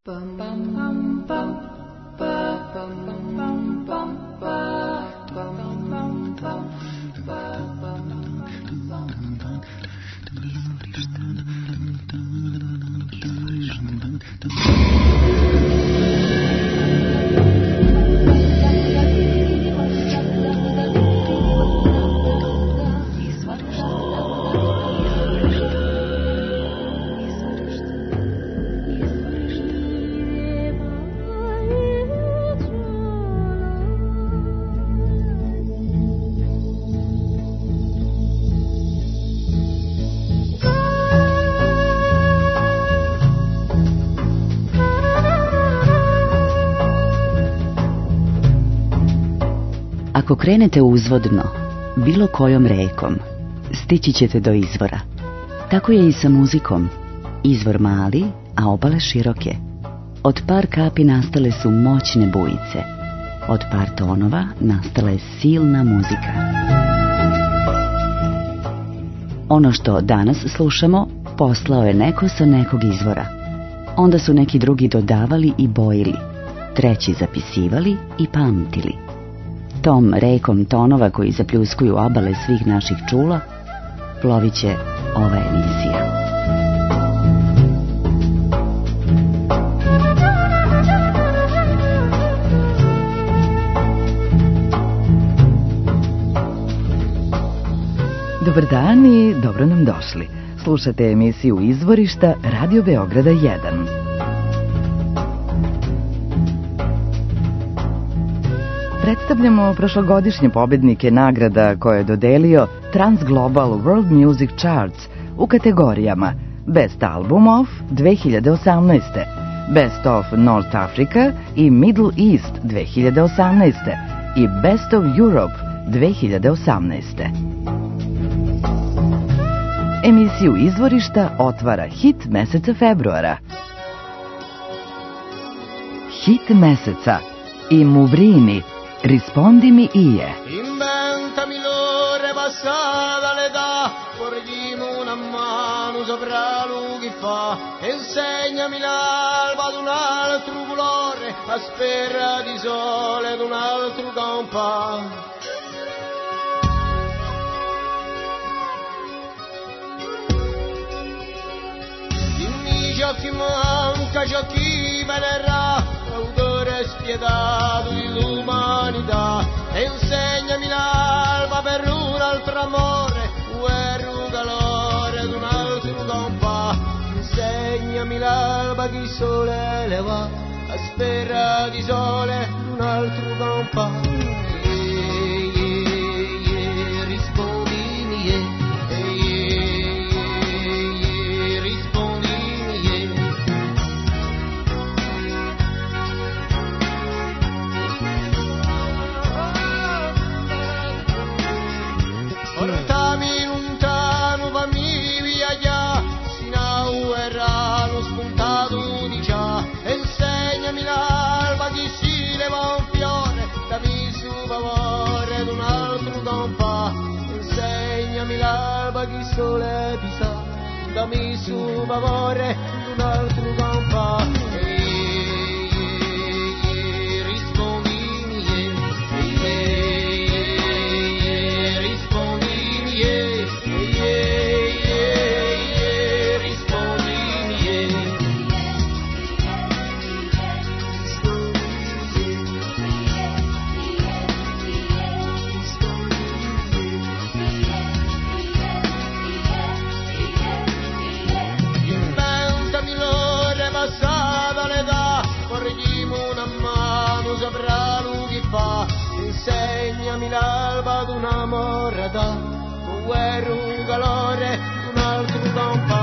Ako krenete uzvodno, bilo kojom rekom, stići ćete do izvora. Tako je i sa muzikom. Izvor mali, a obale široke. Od par kapi nastale su moćne bujice. Od par tonova nastala je silna muzika. Ono što danas slušamo, poslao je neko sa nekog izvora. Onda su neki drugi dodavali i bojili, treći zapisivali i pamtili. Tom rekom tonova koji zapljuskuju obale svih naših čula, plovit će ova emisija. Dobar dan i dobro nam došli. Slušate emisiju Izvorišta Radio Beograda 1. Predstavljamo prošlogodišnje pobednike nagrada koje je dodelio Transglobal World Music Charts u kategorijama Best Album of 2018, Best of North Africa i Middle East 2018 i Best of Europe 2018. Emisiju Izvorišta otvara hit meseca februara. Hit meseca I Muvrini, Rispondi mi ie. Inventami l'ora passata l'età, porgimi una mano sopra lui fa, insegnami l'alba ad un altro colore, aspera di sole ad un altro compagno. Ciò che manca, ciò che venerà, l'autore spiegato dell'umanità, e insegnami l'alba per un altro amore, guerra calore ad un altro compà, insegnami l'alba che il sole le va, aspera di sole ad un altro compà. Portami lontano, fammi viaggiare, sino a errano spuntato di già, insegnami l'alba che si leva un fiore, dammi su favore ad un altro compà, insegnami l'alba che il sole ti sa, dammi su favore ad un altro compà. Insegnami l'alba ad una morada, guerra un calore, un altro compà.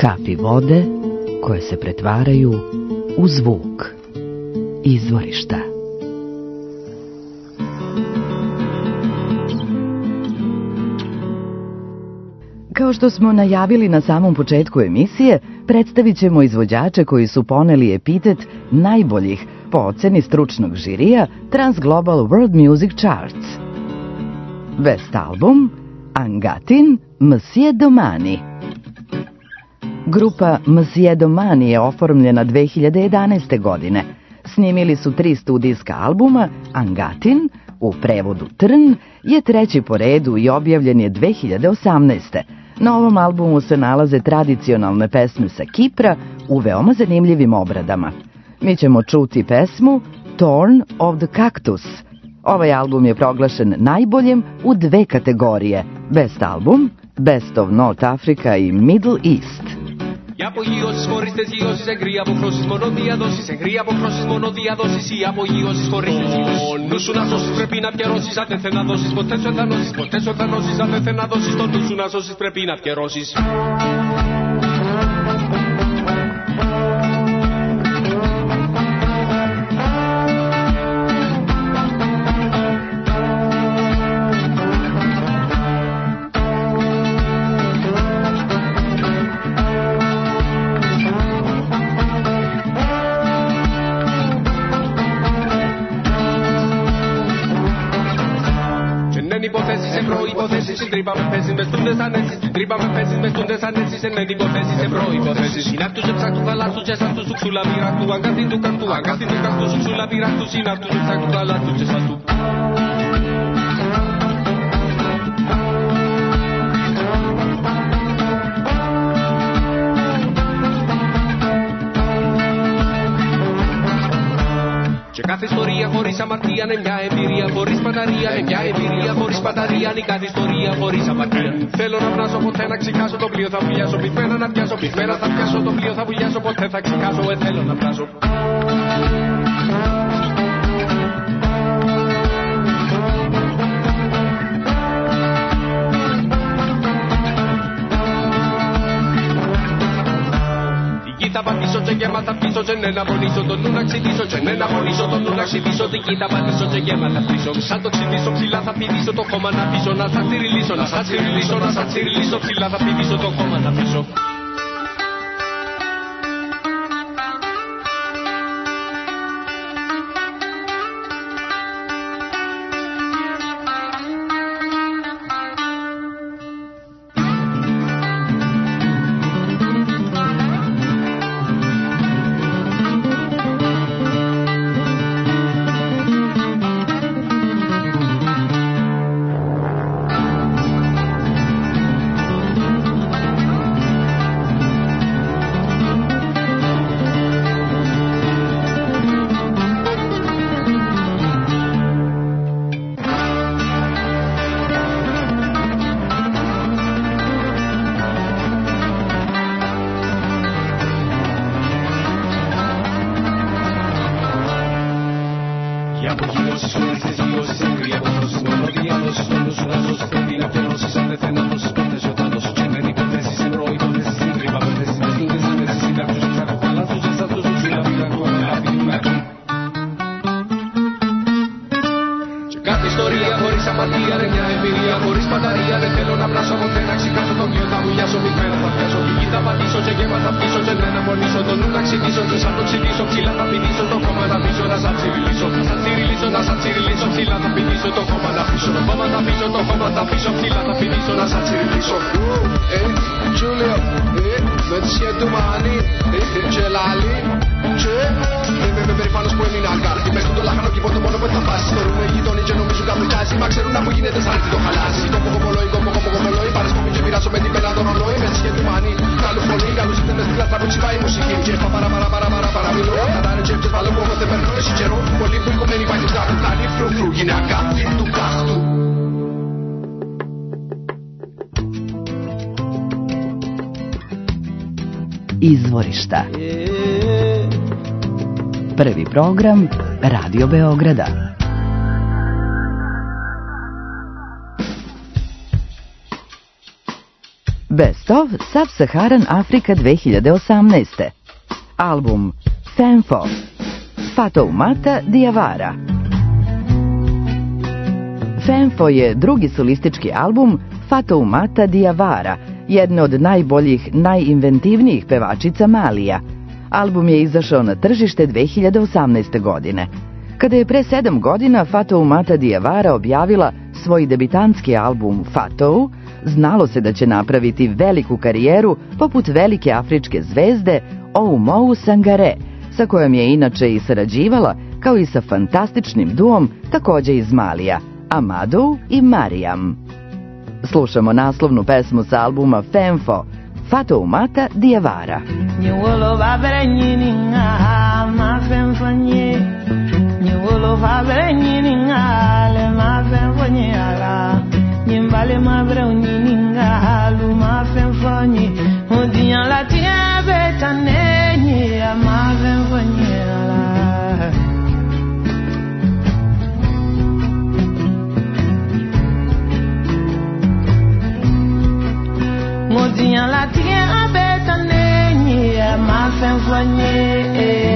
Kapi vode koje se pretvaraju u zvuk. Izvorišta. Kao što smo najavili na samom početku emisije, predstavit ćemo izvođače koji su poneli epitet najboljih po oceni stručnog žirija Transglobal World Music Charts. Best album Angatin, Monsieur Domani. Grupa Monsieur Domani je oformljena 2011. godine. Snimili su 3 studijska albuma. Angatin, u prevodu Trn, je 3. po redu i objavljen je 2018. Na ovom albumu se nalaze tradicionalne pesme sa Kipra u veoma zanimljivim obradama. Mi ćemo čuti pesmu Thorn of the Cactus. Ovaj album je proglašen najboljim u 2 kategorije: Best Album, Best of North Africa i Middle East. Οι απογείωσεις χωρίς τεσγείωσεις, εγκρή αποχρώσεις, μονοδιαδόσεις, εγκρή αποχρώσεις, μονοδιαδόσεις, οι απογείωσεις χωρίς τεσγείωσεις. Ο νους σου να σώσεις πρέπει να πιερώσεις, αν δεν θε να δώσεις ποτέ σου ενθανώσεις, ποτέ σου ενθανώσεις, αν δεν θε να δώσεις το νους σου να σώσεις πρέπει να πιερώσεις. Υποθέσεις, στην τρύπα με θέσεις, μες τούντες ανέσεις, στην τρύπα με θέσεις, μες τούντες ανέσεις, εν υποθέσεις, σε προϋποθέσεις. Συνάπτους εψάκτου θαλάσσου και σάρτου σου ξούλα πειρακτού, αγκάθιν του καρτού, αγκάθιν του καρτού σου ξούλα πειρακτού, συνάπτους εψάκτου θαλάσσου και σάρτου. Κάθε ιστορία χωρίς αμαρτία είναι μια εμπειρία, χωρίς μπαταρία είναι μια εμπειρία, χωρίς μπαταρία είναι κάθε ιστορία χωρίς απατία. Θέλω να βράσω ποτέ να ξεχάσω το πλοίο, θα βουλιάσω πυθμένα να πιάσω, πυθμένα θα πιάσω το πλοίο, θα βουλιάσω ποτέ θα ξεχάσω, θέλω να βράσω. Θα πατήσω και γέματα πίσω και ναι να πονήσω τον νου να ξυπνήσω και ναι να πονήσω τον νου να ξυπνήσω την κοίτα πατήσω και γέματα πίσω. Σαν το ξυπνήσω ψηλά θα πηδήσω το χώμα να πίσω, να σα τσιριλίσω, να σα τσιριλίσω, να σα τσιριλίσω ψηλά θα πηδήσω το χώμα να πίσω. Izvorišta. Prvi program Radio Beograda. Best of Sub-Saharan Afrika 2018. Album Fenfo, Fatoumata Diawara. Fenfo je drugi solistički album Fatoumata Diawara, jedne od najboljih, najinventivnijih pevačica Malija. Album je izašao na tržište 2018. godine. Kada je pre 7 godina Fatoumata Diawara objavila svoj debitanski album Fatou, znalo se da će napraviti veliku karijeru poput velike afričke zvezde Oumou Sangare, sa kojom je inače i sarađivala, kao i sa fantastičnim duom takođe iz Malija, Amadou i Mariam. Slušamo naslovnu pesmu sa albuma Fenfo, Fatoumata Diawara. Vale ma browninga halu ma fenfonyi odian la tiebe taneni ma fenfonyi ala odian la tiebe taneni ma fenfonyi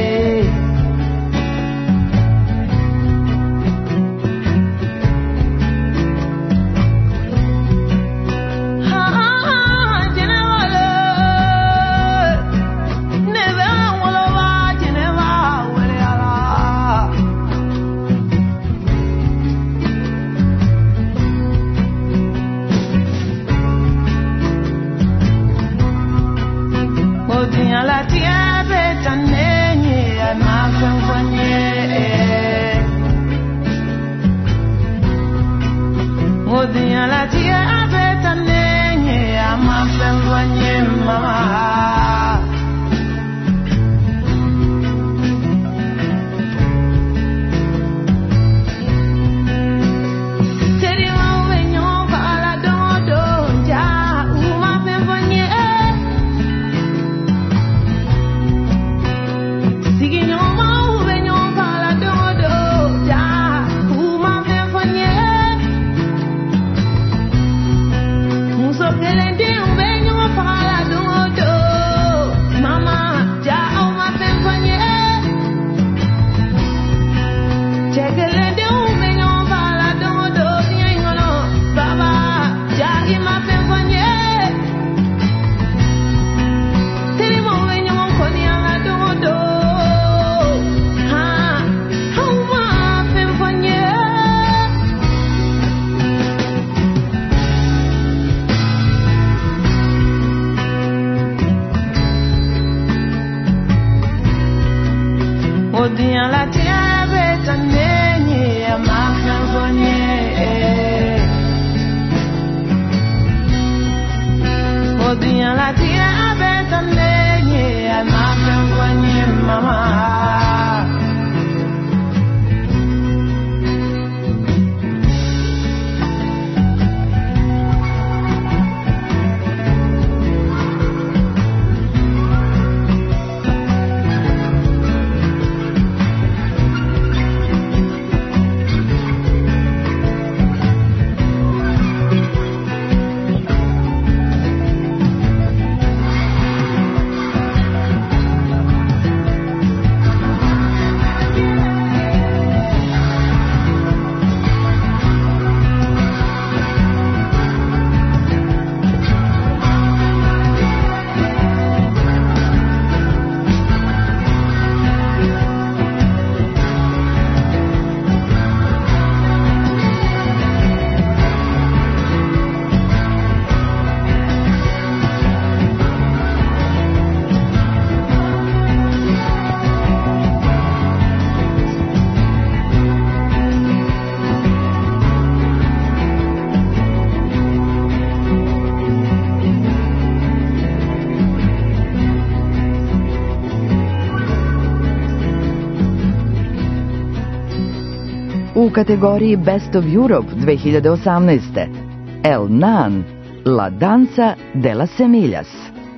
U kategoriji Best of Europe 2018. El Nan, La Danza de las Semillas.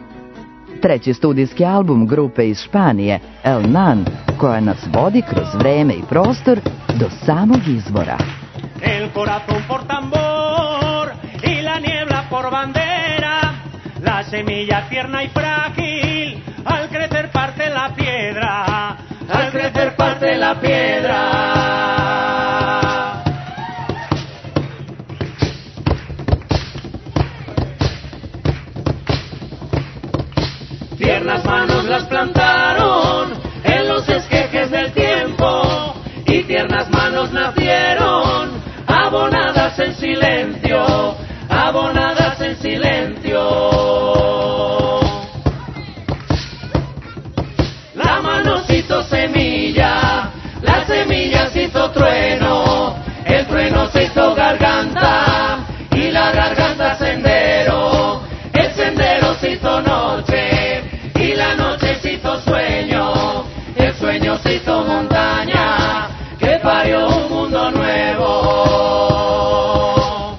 Treći studijski album grupe iz Španije, El Nan, koja nas vodi kroz vreme i prostor do samog izvora. El corazón por tambor y la niebla por bandera, La semilla tierna y frágil, al crecer parte la piedra, al crecer parte la piedra. Tiernas manos las plantaron en los esquejes del tiempo, y tiernas manos nacieron, abonadas en silencio, abonadas en silencio. La mano se hizo semilla, la semilla se hizo trueno, el trueno se hizo garganta, y la garganta sendero, el sendero se hizo noche, y la noche se hizo sueño, el sueño se hizo montaña, que parió un mundo nuevo.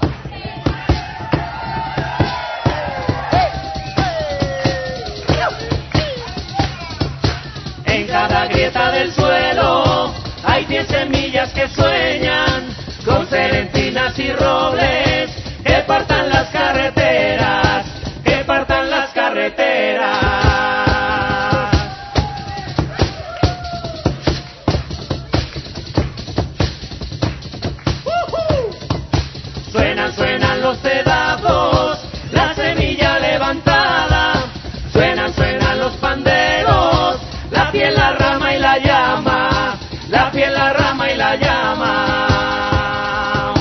En cada grieta del suelo hay 10 semillas que sueñan con serentinas y robles, que partan las carreteras, que partan las carreteras. Suenan, suenan los pedazos, la semilla levantada, suenan, suenan los panderos, la piel, la rama y la llama, la piel, la rama y la llama.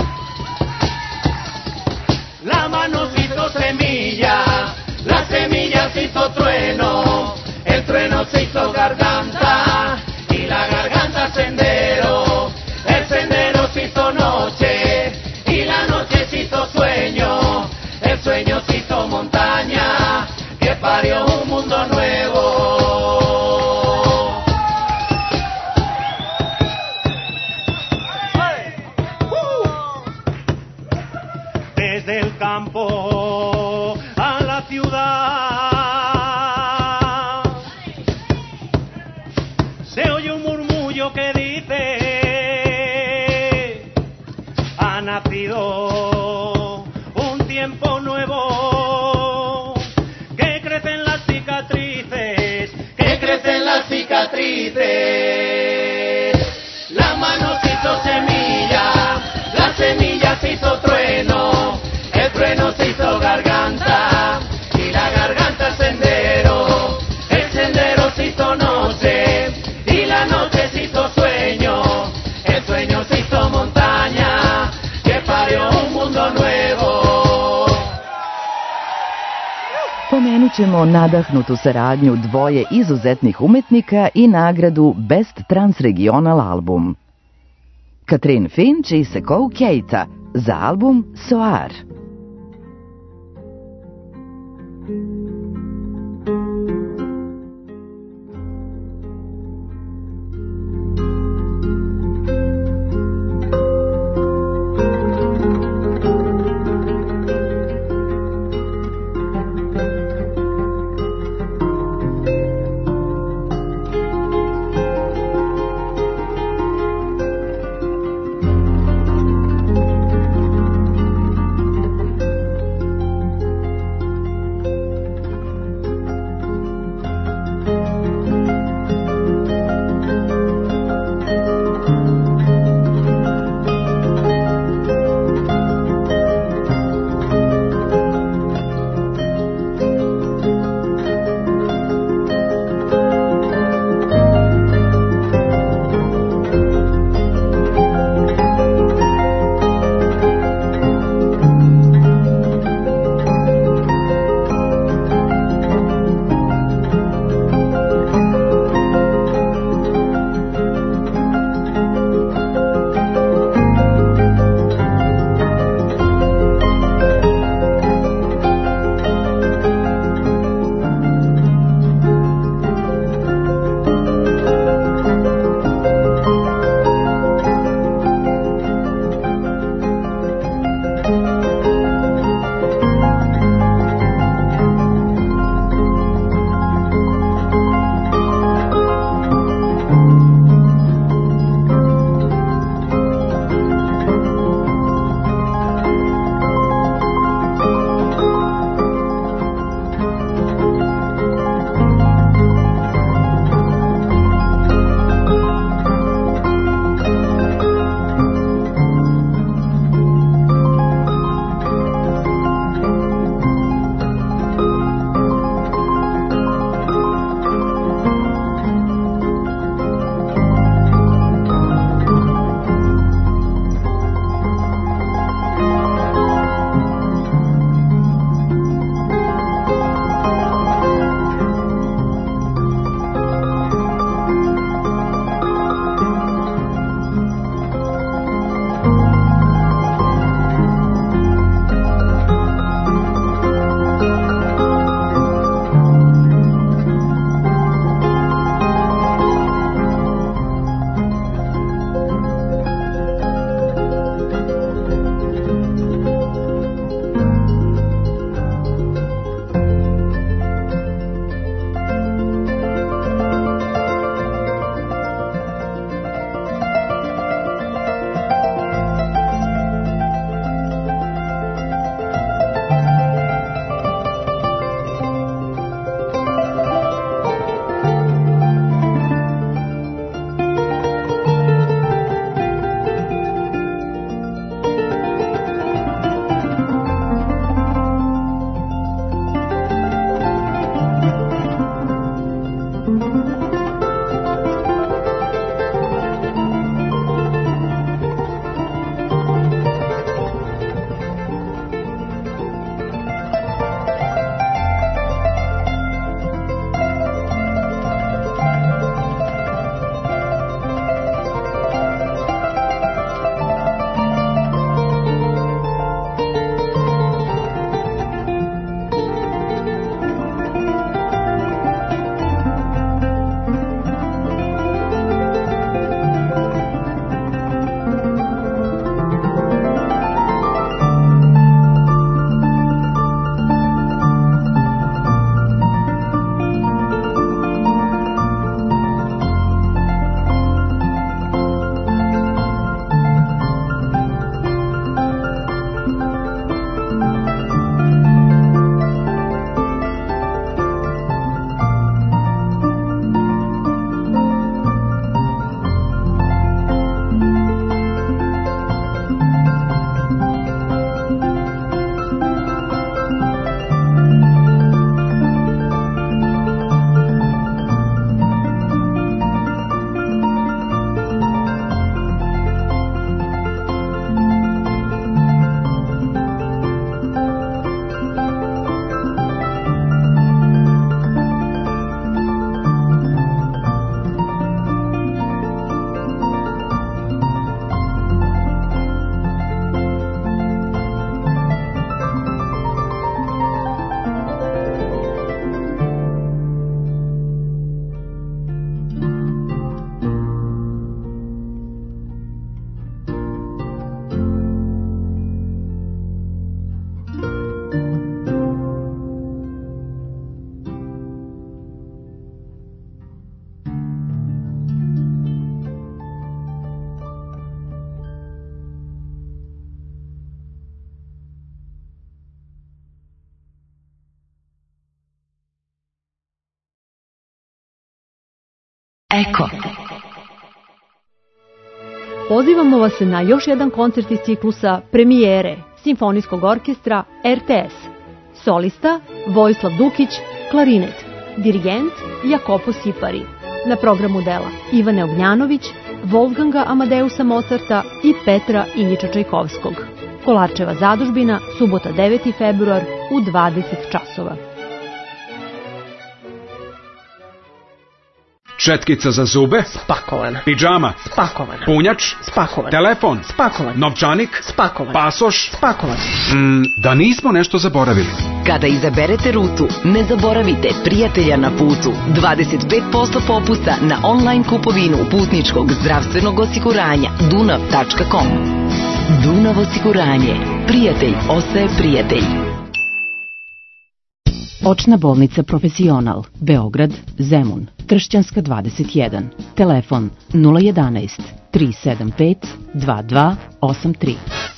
La mano se hizo semilla, la semilla se hizo trueno, el trueno se hizo garganta, y la garganta sendero, el sendero se hizo noche, y la noche se hizo sueño, el sueño se hizo montaña, que parió un mundo nuevo. Desde el campo a la ciudad se oye un murmullo que dice: ha nacido un tiempo nuevo, que crecen las cicatrices, que crecen las cicatrices. La mano se hizo semilla, la semilla se hizo trueno, el trueno se hizo garganta, y la garganta sendero, el sendero se hizo noche, y la noche se hizo sueño, el sueño se hizo montaña, que parió un mundo nuevo. Pomenut ćemo nadahnutu saradnju dvoje izuzetnih umetnika i nagradu Best Transregional Album. Katrin Finch i Sekou Keita za album Soar. Eko. Pozivamo vas na još jedan koncert iz ciklusa premijere Simfonijskog orkestra RTS. Solista Vojislav Dukić, klarinet. Dirigent Jakopo Sipari. Na programu dela Ivane Ognjanović, Wolfganga Amadeusa Mozarta i Petra Iljiča Čajkovskog. Kolarčeva zadužbina, subota 9. februar u 20 časova. Četkica za zube? Spakovana. Pidžama? Spakovana. Punjač? Spakovan. Telefon? Spakovan. Novčanik? Spakovan. Pasoš? Spakovan. Da nismo nešto zaboravili. Kada izaberete rutu, ne zaboravite prijatelja na putu. 25% popusta na online kupovinu putničkog zdravstvenog osiguranja dunav.com. Dunav osiguranje. Prijatelj ostaje prijatelj. Očna bolnica Profesional, Beograd, Zemun, Tršćanska 21, telefon 011 375 2283.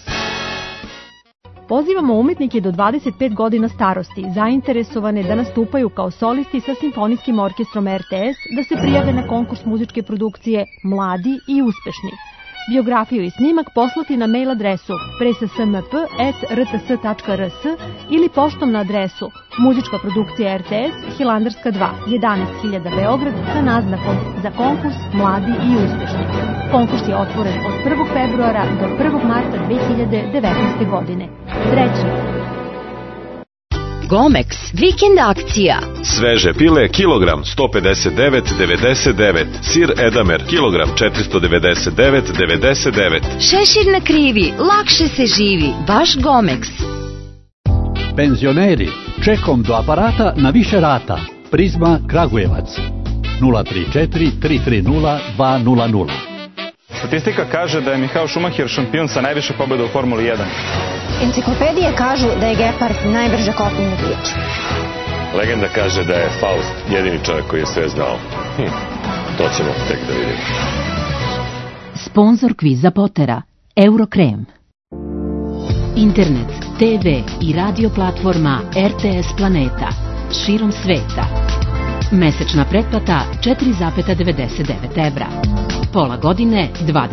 Pozivamo umetnike do 25 godina starosti, zainteresovane da nastupaju kao solisti sa Simfonijskim orkestrom RTS, da se prijave na konkurs muzičke produkcije Mladi i uspešni. Biografiju i snimak poslati na mail adresu pressmp@rts.rs ili poštom na adresu Muzička produkcija RTS, Hilandarska 2, 11.000 Beograd sa naznakom za konkurs Mladi i uspešni. Konkurs je otvoren od 1. februara do 1. marta 2019. godine. Treći. Gomex, vikend akcija. Sveže pile, kilogram 159,99. Sir Edamer, kilogram 499,99. Šešir na krivi, lakše se živi, baš Gomex. Penzioneri, čekom do aparata na više rata. Prizma Kragujevac, 034 330 200. Statistika kaže da je Michael Schumacher šampion sa najviše pobjeda u Formuli 1. Enciklopedije kažu da je Gepard najbrža kopnena divljač. Legenda kaže da je Faust jedini čovjek koji je sve znao. To ćemo tek da vidimo. Sponzor kviza Potera, Eurokrem. Internet, TV i radio platforma RTS Planeta, širom sveta. Mesečna pretplata 4,99 evra. Pola godine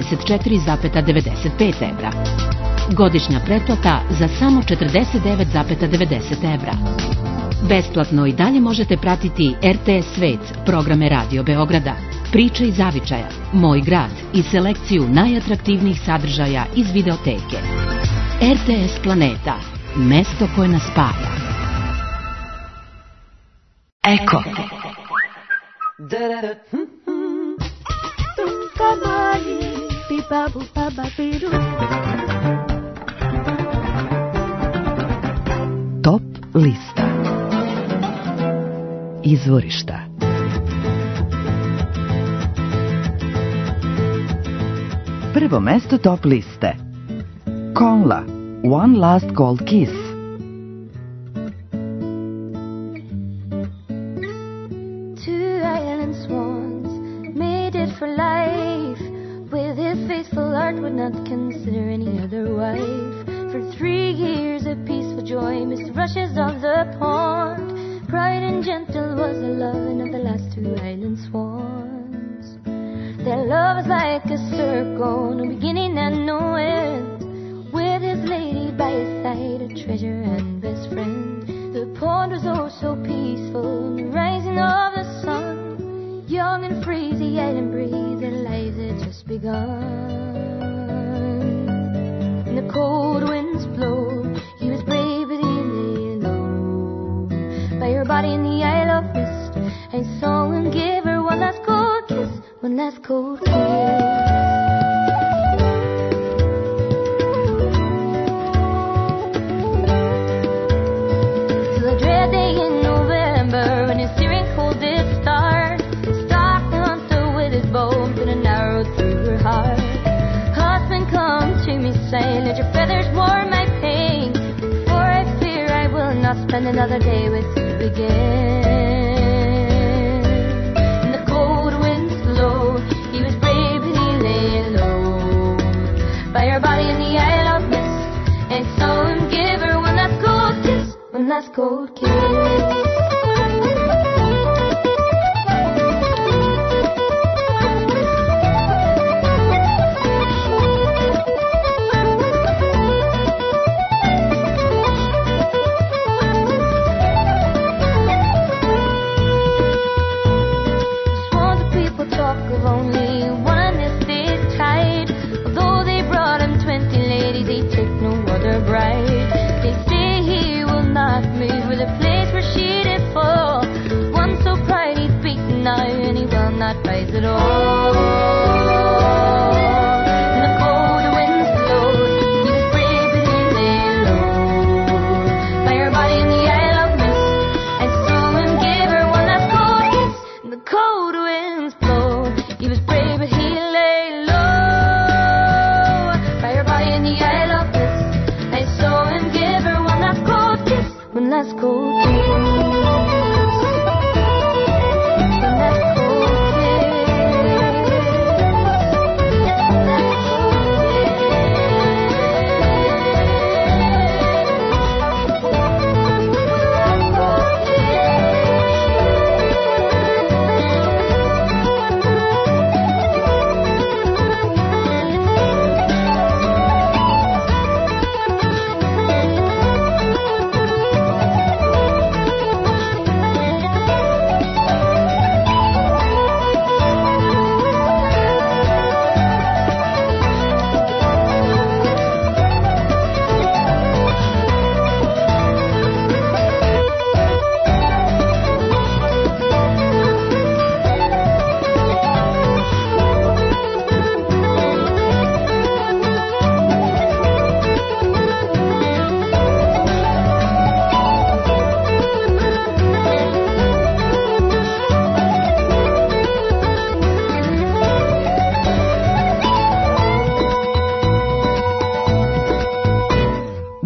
24,95 evra. Godišnja pretplata za samo 49,90 evra. Besplatno i dalje možete pratiti RTS Svet, programe Radio Beograda, Priče iz zavičaja, Moj grad i selekciju najatraktivnijih sadržaja iz videoteke. RTS Planeta, mesto koje nas spaja. Eko. Top lista. Izvorišta. Prvo mesto top liste. Konla, One Last Cold Kiss. Two island swans made it for life. With his faithful heart would not consider any other wife. For 3 years of peaceful joy missed the rushes of the pond. Bright and gentle was the loving of the last 2 island swans. Their love was like a circle, no beginning and no end. With his lady by his side, a treasure and best friend. The pond was oh so peaceful, in the rising of the sun. Young and free, the island breeze, their lives had just begun. And the cold winds blowed, he was brave but he lay low. By her body in the Isle of Mist, I saw him give her one last cold kiss, one last cold kiss. Say, let your feathers warm my pain, for I fear I will not spend another day with you again. And the cold winds blow, he was brave and he lay low. By her body in the Isle of Mist, and saw him give her one last cold kiss, one last cold kiss.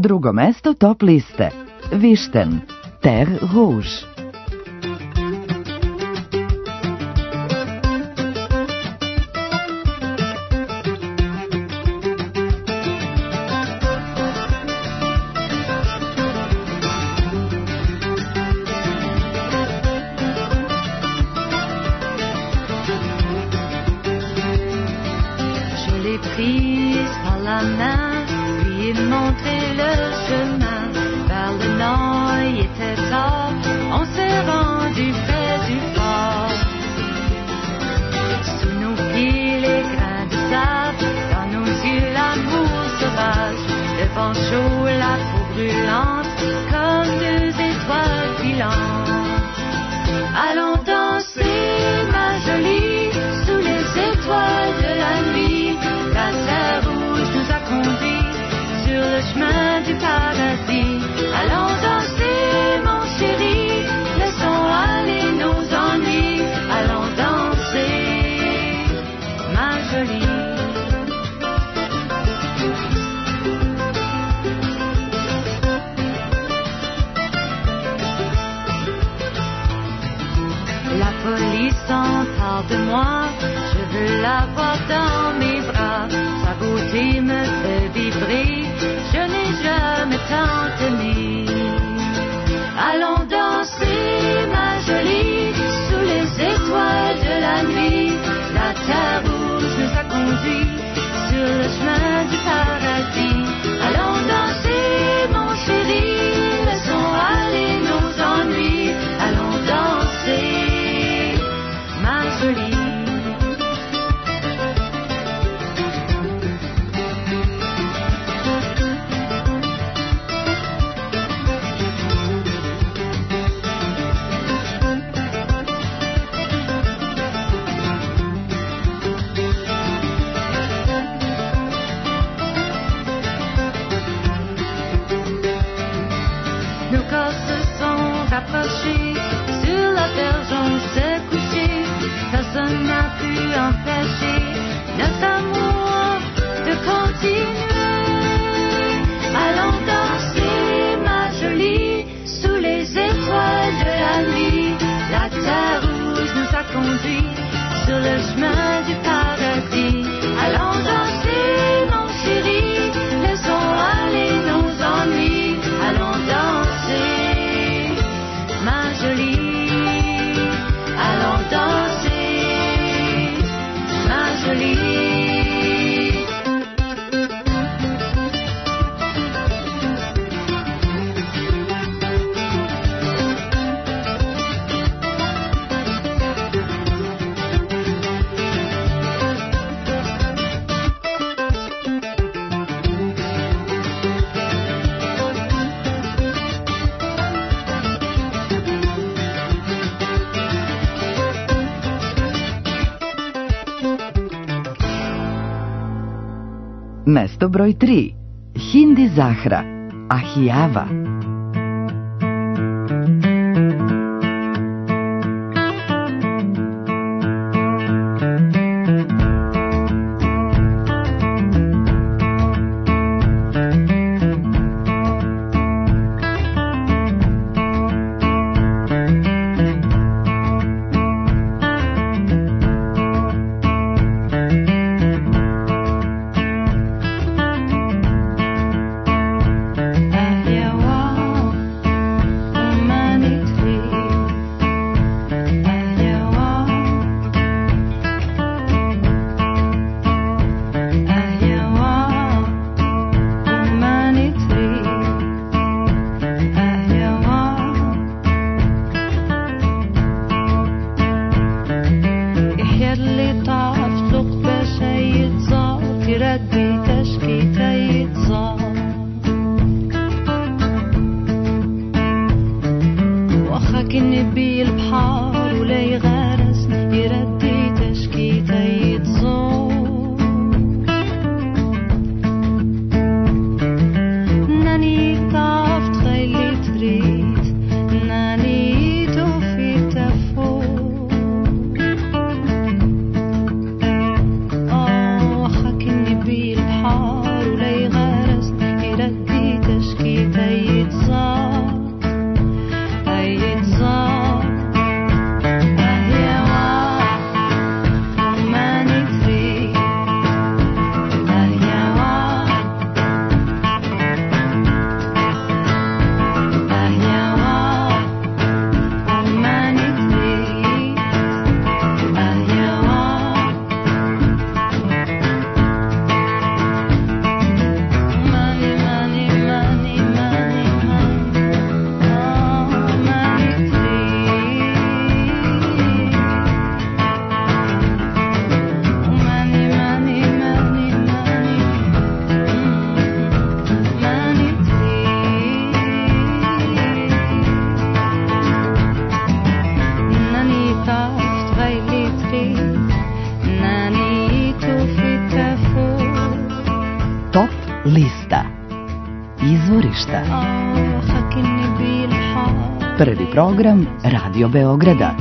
Drugo mesto top liste. Višten, Terre Rouge. Mesto broj 3. Hindi Zahra, Ahijava. Ahijava. lista. Izvorišta. Prvi program Radio Beograda.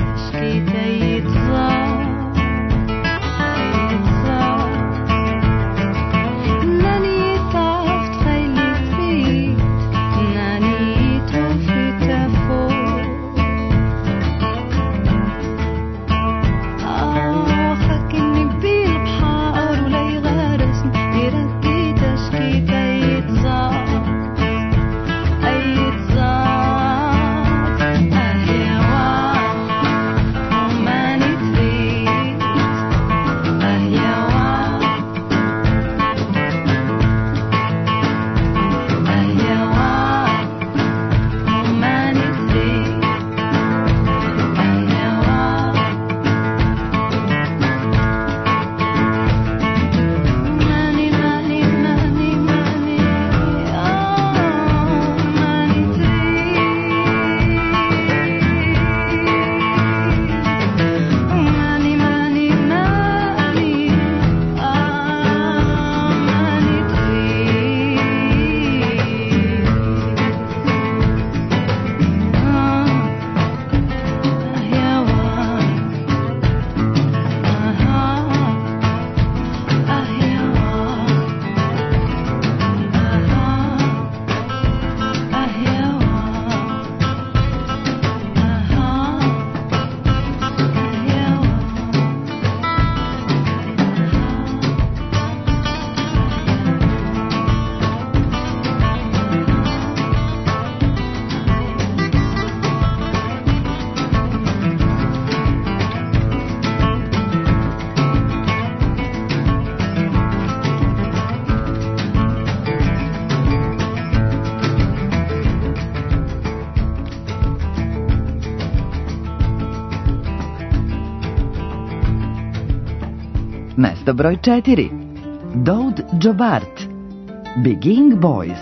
Mesto broj 4. Daoud Jobart, Begging Boys.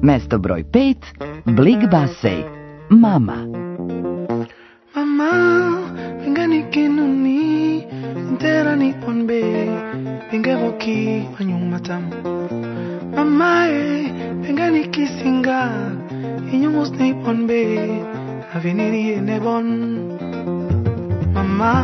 Mesto broj 5, Blig Bassey, Mama. Mama, pingani kinuni, intera ni ponbe, pingevoki anyung matam. Mama pingani kisinga, inyumus ni ponbe, aveniri ene bon. Mama,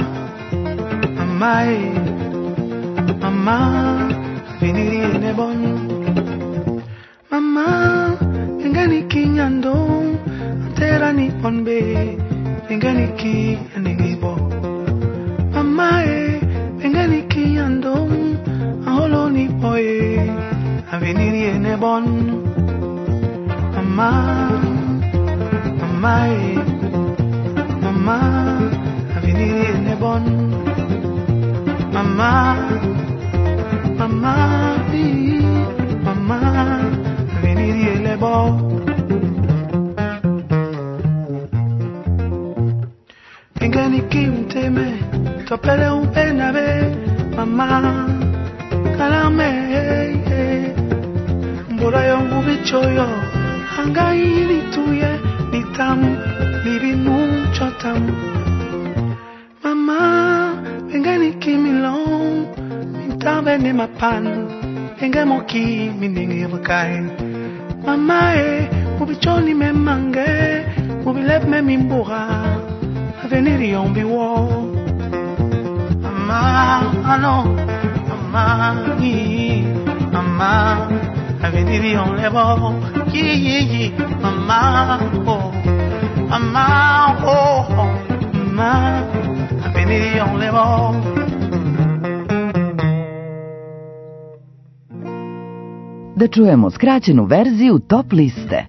mama mama, aveniri ene bon. Mama, pingani kinyandong, intera ni ponbe, pingani ki anengibo. Mama pingani kinyandong, aholo ni poe, aveniri ene bon. Mama, mama mama, aveniri ene bon. Mama, mama mama, aveniri ene bon. Pingani kimteme, topele upenabe, mama, kalame, mbora yongu bichoyo, hangai lituye, nitam, libinu chotam. Mama, pingani kimilong, mintabe ne mapan, pingamoki miningi vakai. Mama ubichoni me mange, ubilep me mimbura. Aveniri on be war. Mama, ano, mama, mama, aveniri on le bord. Yi, mama, oh, mama, oh, mama, aveniri on le bord. Da čujemo skraćenu verziju top liste.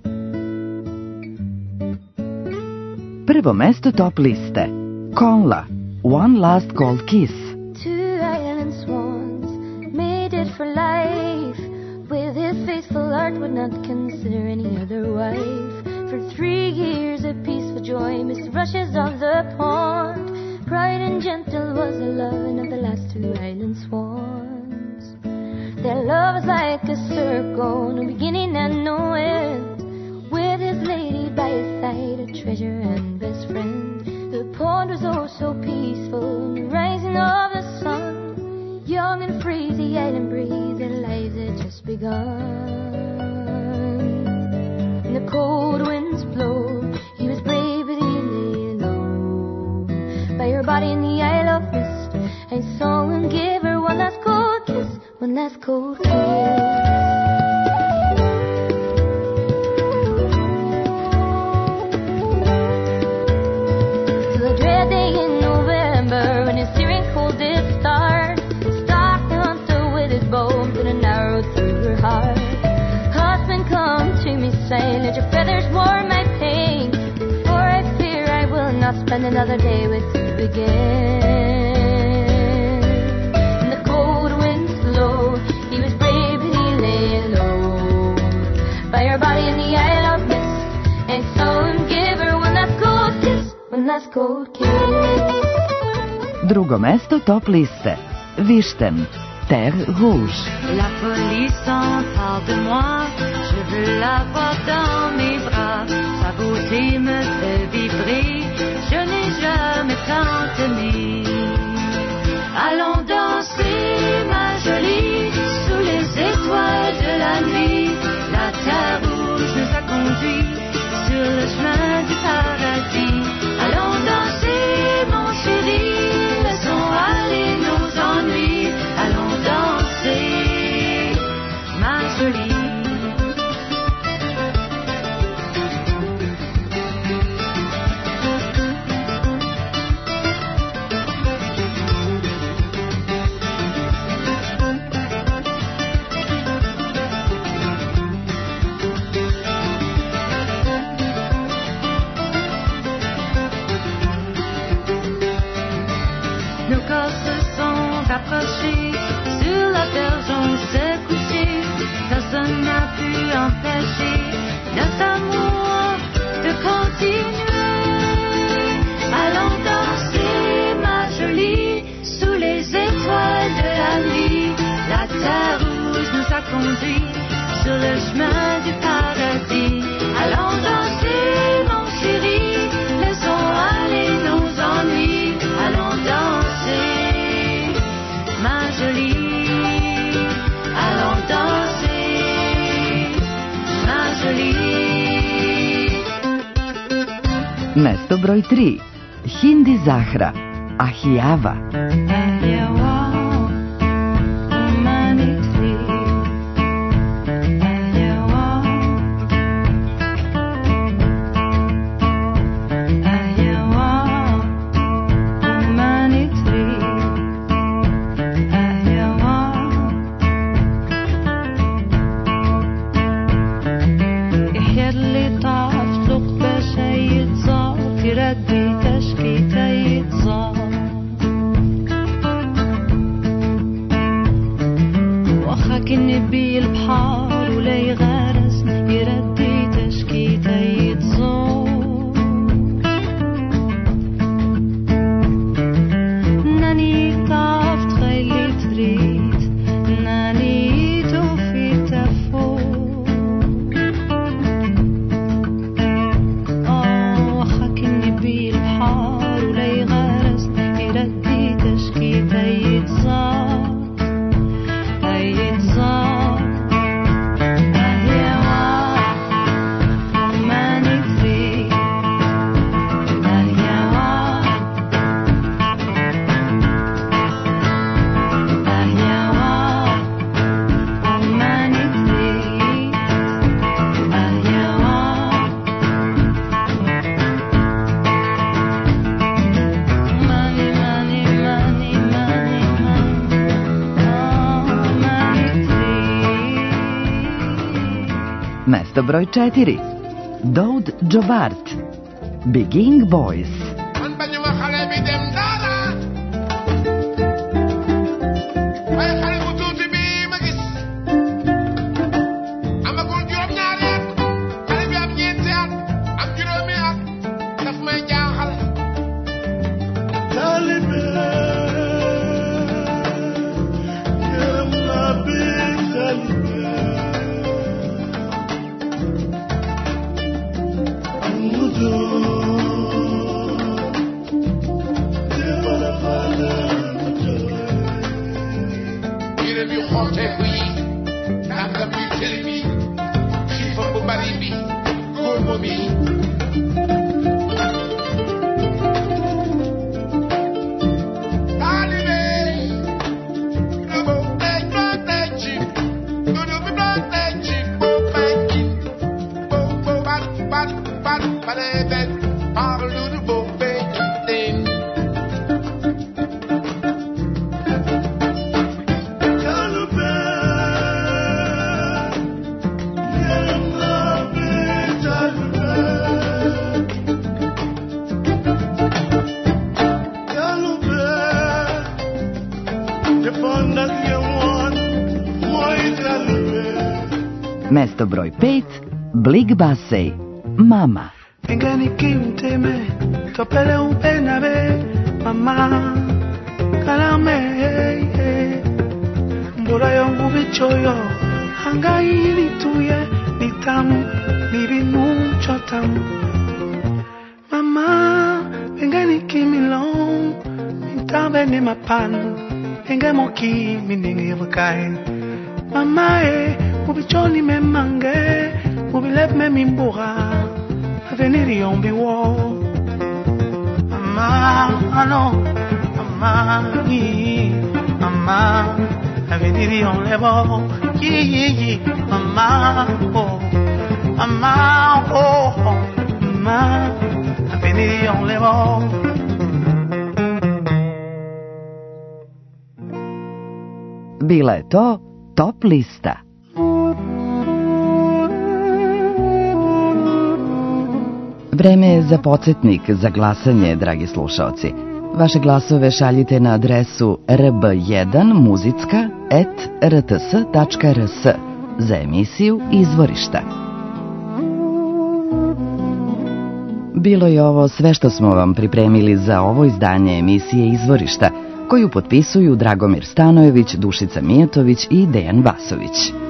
Prvo mesto top liste. Conla, One Last Cold Kiss. Two island swans made it for life. With his faithful heart would not consider any other wife. For 3 years of peaceful joy missed rushes of the pond. Bright and gentle was the loving of the last 2 island swans. Their love was like a circle, no beginning and no end. With his lady by his side, a treasure and best friend. The pond was oh so peaceful, the rising of the sun. Young and free, the island breeze, their lives had just begun. And the cold winds blow, he was brave but he lay low. By her body in the Isle of Mist, I saw him give her one last cold kiss, one last cold kiss. Say, let your feathers warm my pain, for I fear I will not spend another day with you again. And the cold winds blow, he was brave and he lay low. By her body in the Isle of Mist, and saw him give her one last cold kiss, one last cold kiss. Drugo mesto top liste. Vichten, Terre Rouge. La folie s'empare de moi, je veux l'avoir dans mes bras. Sa beauté me fait vibrer, je n'ai jamais tant aimé. Allons danser, ma jolie, sous les étoiles de la nuit. La terre rouge nous a conduits sur le chemin du paradis. Allons danser, mon chéri, laissons aller nos ennuis. Allons danser, ma jolie. Nos corps se sont rapprochés, sur la berge on s'est couché. Personne n'a pu empêcher notre amour de continuer. Allons danser, ma jolie, sous les étoiles de la nuit. La terre rouge nous a conduits sur le chemin du paradis. Mesto broj 3. Hindi Zahra, Ahijava. Mesto broj 4. Daoud Jobart, Begin Boys. Mesto broj 5. Blig Basej, Mama. Engani kimteme, topele upenabe, mama, kalame, mbora yongu bichoyo, hangai nituye, nitam, nibinu chotam. Mama, engani kimilong, mintabe ni mapan, engamoki miningi wakai. Mama ubichoni me mange, ubilep me mimbura, avenir yombi wo. Mama, ano, mama, mama, avenir yon lebo, yi, mama, oh, mama, oh, mama, avenir yon lebo. Bila je to Top lista. Vreme je za podsjetnik za glasanje, dragi slušaoci. Vaše glasove šaljite na adresu rb1muzicka@rts.rs za emisiju Izvorišta. Bilo je ovo sve što smo vam pripremili za ovo izdanje emisije Izvorišta, koju potpisuju Dragomir Stanojević, Dušica Mijatović i Dejan Vasović.